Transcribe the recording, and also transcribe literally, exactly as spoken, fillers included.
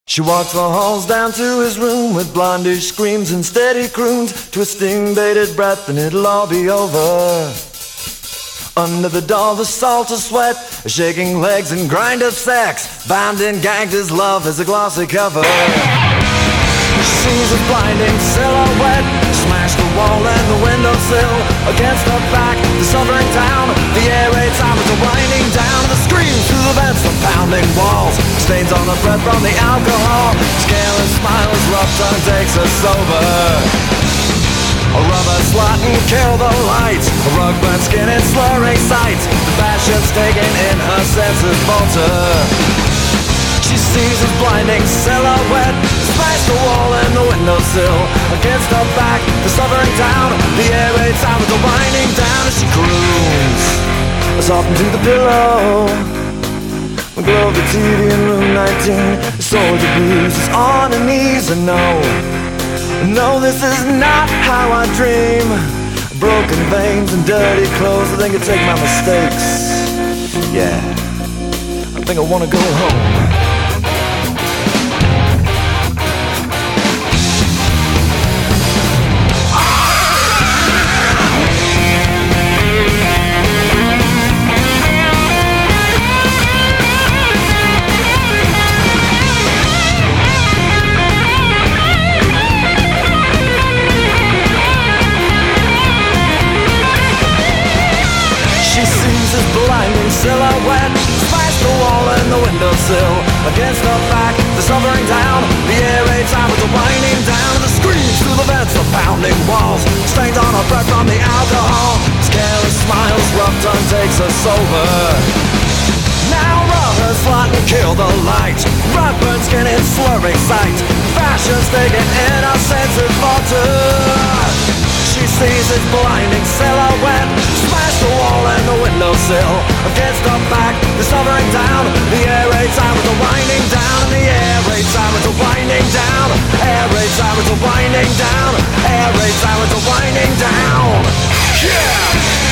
She walks the halls down to his room with blondish screams and steady croons, twisting bated breath and it'll all be over. Under the door the salt of sweat, shaking legs and grind of sex, bound and gagged his love as a glossy cover. She sees a blinding silhouette, smash the wall and the windowsill, against her back, the suffering town, the air raid sirens are winding down, the screams through the vents, the pounding walls, stains on the breath from the alcohol, scaleless smiles, rough tongue takes her sober. A rubber slot and kill the lights, a rug burnt skin and slurring sights, the fashion's taken in her senses falter. She sees his blinding silhouette, smash the wall and the windowsill, against her back, the suffering town, the air raid sirens are winding down as she croons, soft into the pillow. The glow of the T V in room nineteen, the soldier blues is on her knees, and no, no, this is not how I dream. Broken veins and dirty clothes, I think I take my mistakes. Yeah, I think I wanna go home. Blinding silhouette, smash the wall and the windowsill, against her back, the suffering town, the air raid sirens are winding down, the screams through the vents, the pounding walls, stains on her breath from the alcohol, scary smiles, rough tongue takes her sober. Now rub her slot and kill the light, rug burn skin and slurring sight, fashion's taken in her senses falter. She sees his blinding silhouette, smash the wall and the windowsill, against her back, the suffering down, the air raid sirens are winding down, the air raid sirens are winding down, air raid sirens are winding down, air raid sirens are winding down. Yeah!